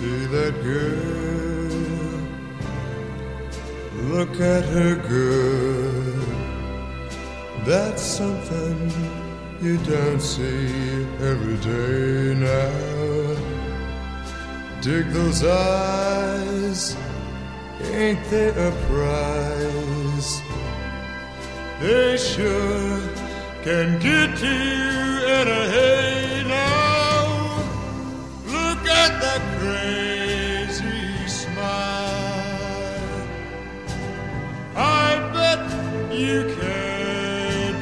See that girl, look at her good. That's something you don't see every day now. Dig those eyes, ain't they a prize? They sure can get to you in a hay now. Look at that crazy smile. I bet you can't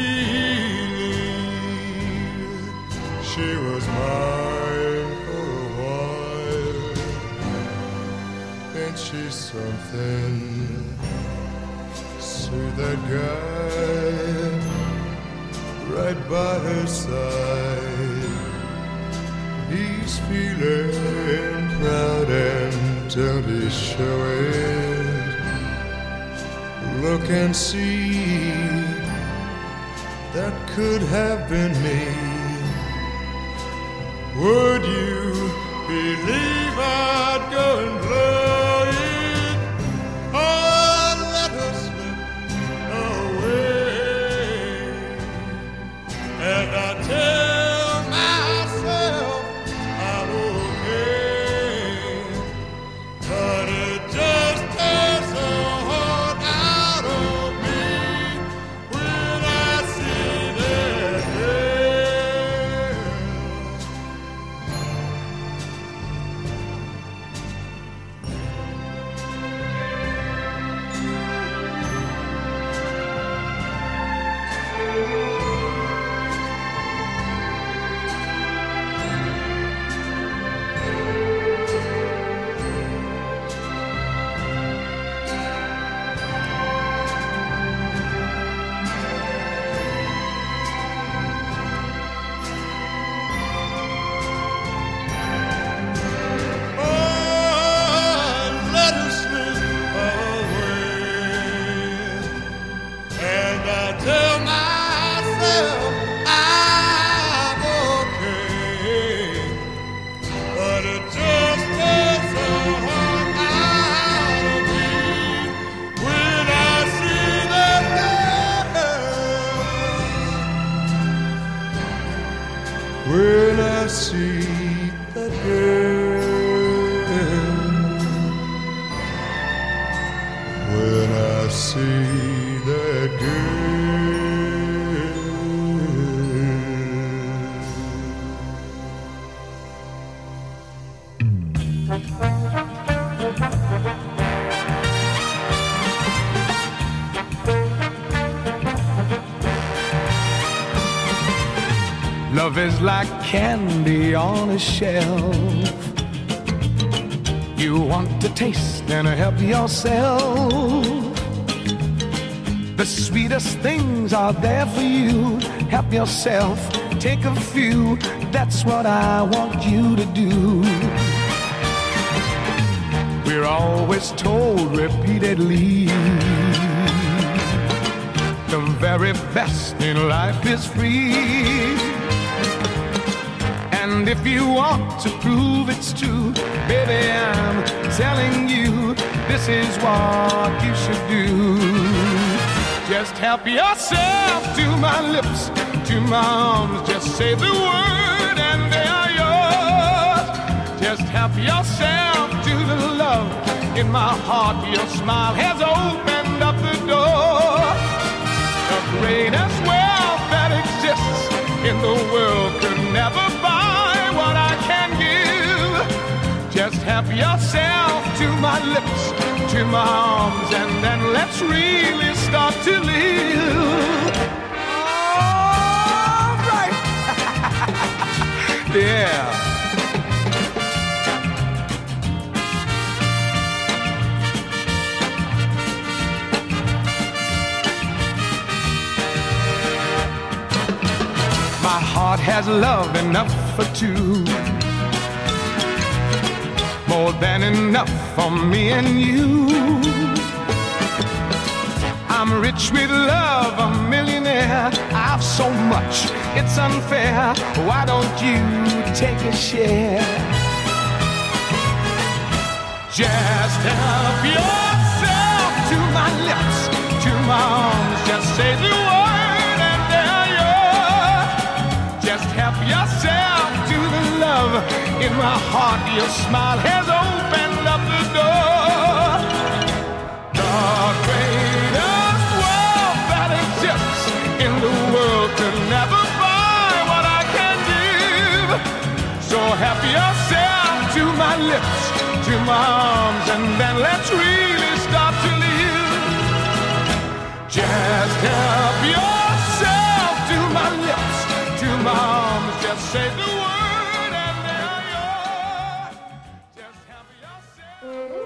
believe she was mine for a while. Ain't she something? See that guy right by her side. He's feeling proud and don't he show it? Look and see, that could have been me. Would you believe I'd go and blow it? Oh, let her slip away. And I tell myself I'm okay, but it just takes a heart out of me when I see that girl. When I see that girl, when I see that girl. Love is like candy on a shelf. You want to taste and help yourself. The sweetest things are there for you. Help yourself, take a few. That's what I want you to do. We're always told repeatedly, the very best in life is free. And if you want to prove it's true, baby, I'm telling you, this is what you should do. Just help yourself to my lips, to my arms. Just say the word and they are yours. Just help yourself to the love in my heart. Your smile has opened up the door. The greatest wealth that exists in the world could never buy what I can give. Just help yourself to my lips, to my arms, and then let's really start to live. All right. Yeah. My heart has love enough for two, more than enough for me and you. I'm rich with love, a millionaire. I've so much, it's unfair. Why don't you take a share? Just help yourself to my lips, to my arms. Just say the word and there you are. Just help yourself to the love in my heart. Your smile has opened up the door. The greatest wealth that exists in the world could never buy what I can give. So help yourself to my lips, to my arms, and then let's really start to live. Just help yourself to my lips, to my arms. Just say the word and there you are. Just help yourself.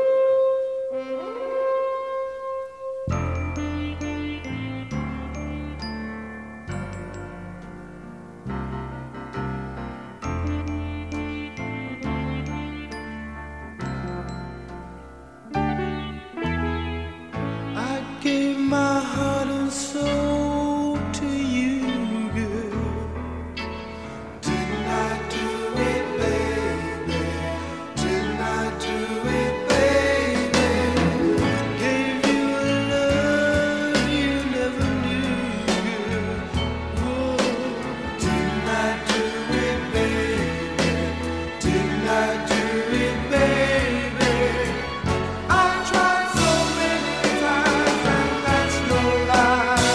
My heart and soul to you, girl. Didn't I do it, baby? Didn't I do it, baby? Gave you a love you never knew, girl. Whoa. Didn't I do it, baby? Didn't I do it, baby? I tried so many times. That's no lie.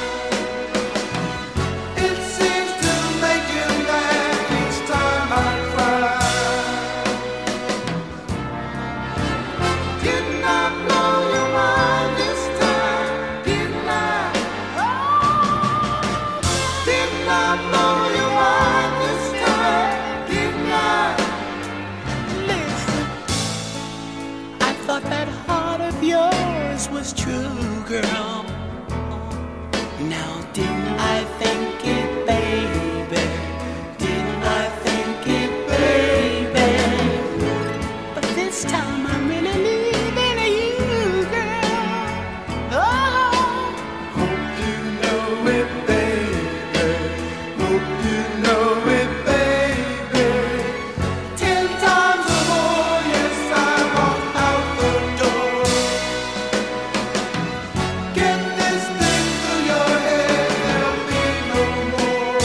It seems to make you laugh each time I cry. Didn't I blow your mind this time? Didn't I? Didn't I blow your mind this time? Didn't I? Listen, I thought that heart of yours was true, girl. Now didn't I think it, baby? Didn't I think it, baby? But this time I'm really leaving you, girl. Oh, hope you know it, baby. Hope you know it, baby. 10 times or more, yes, I walked out the door. Get this thing through your head, there'll be no more.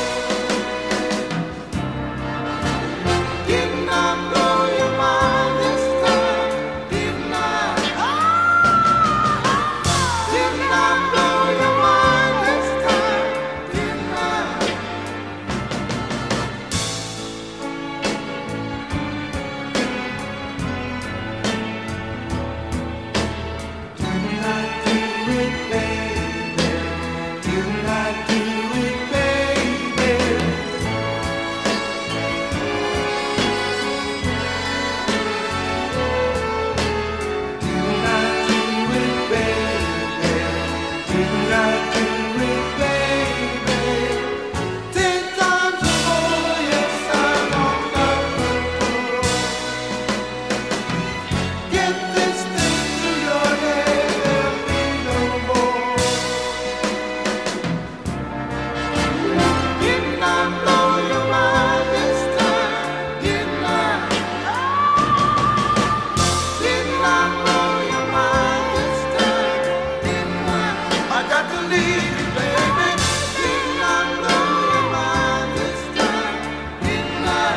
Didn't I blow your mind this time? Didn't I? Didn't I blow your mind this time? Didn't I? Didn't I do it, baby? Didn't I do it, baby? Didn't I do it, baby? Didn't I do it, baby? 10 times or more, yes, I walked out the door. Get this thing through your head, there'll be no more. Didn't I blow your mind this time? Didn't I? Didn't I blow your mind this time? Didn't I? I got to leave you, baby. Didn't I blow your mind this time? Didn't I?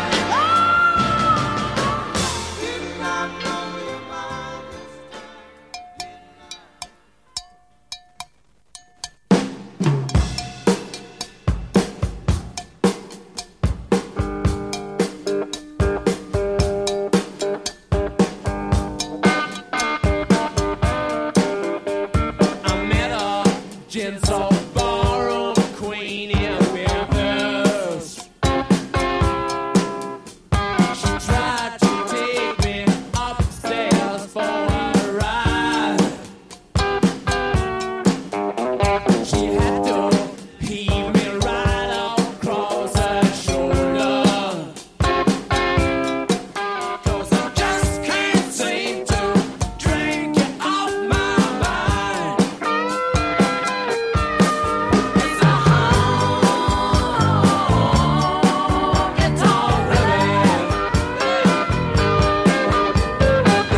Didn't I blow your mind this I met a gentle ballroom queen in Memphis. She tried to take me upstairs for a ride. She had to heave me right across her shoulder. 'Cause I just can't seem to drink you off my mind. It's a home, it's all ready.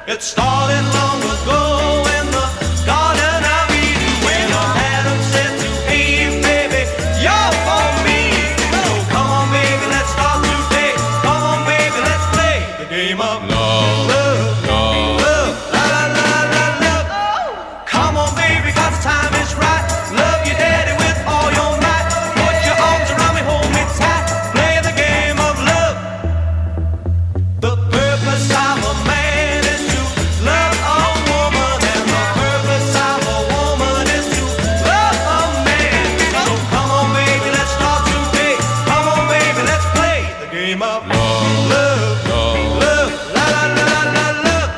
It started long ago in the Garden of Eden when Adam said to Eve, baby, you're for me. So come on, baby, let's start today. Come on, baby, let's play the game of love, love, la la la la love. Come on, baby, 'cause the time is right. Love your daddy with all your might. Put your arms around me, hold me tight. Play the game of love. The purpose of a man is to love a woman, and the purpose of a woman is to love a man. So come on, baby, let's start today. Come on, baby, let's play the game of love, love, la la la la love.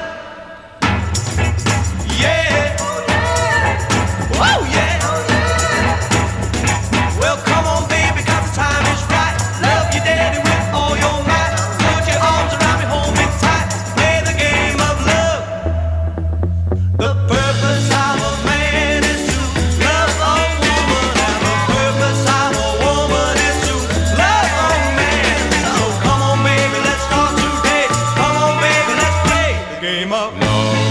Yeah, oh yeah. Well, come on, baby, 'cause the time is right. Love your daddy with all your might. Put your arms around me, hold me tight. Play the game of love. The purpose of a man is to love a woman, and the purpose of a woman is to love a man. So come on, baby, let's start today. Come on, baby, let's play the game of love.